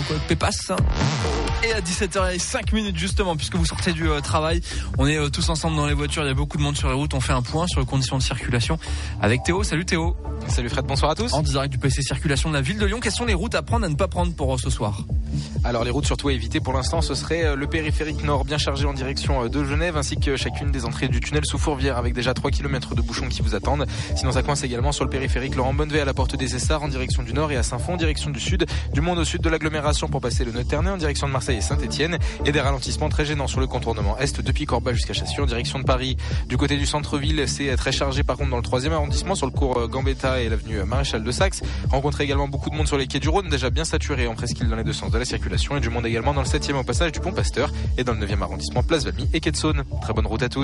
Jean-Claude Pépas. Et à 17h05 justement, puisque vous sortez du travail, on est tous ensemble dans les voitures, il y a beaucoup de monde sur les routes, on fait un point sur les conditions de circulation avec Théo. Salut Théo. Salut Fred, bonsoir à tous. En direct du PC Circulation de la ville de Lyon, quelles sont les routes à prendre, à ne pas prendre pour ce soir? Alors les routes surtout à éviter pour l'instant, ce serait le périphérique nord bien chargé en direction de Genève, ainsi que chacune des entrées du tunnel sous Fourvière avec déjà 3 km de bouchons qui vous attendent. Sinon ça coince également sur le périphérique Laurent Bonnevet à la porte des Essarts en direction du nord et à Saint-Fond en direction du sud, du Monde au sud de l'agglomération pour passer le nœud Ternay en direction de Marseille et Saint-Etienne, et des ralentissements très gênants sur le contournement est depuis Corba jusqu'à Chassieux en direction de Paris. Du côté du centre-ville, c'est très chargé par contre dans le 3e arrondissement sur le cours Gambetta et l'avenue Maréchal de Saxe. Rencontrez également beaucoup de monde sur les quais du Rhône, déjà bien saturés en presqu'île dans les deux sens de la circulation, et du monde également dans le 7e au passage du Pont Pasteur et dans le 9e arrondissement place Valmy et quai de Saône. Très bonne route à tous.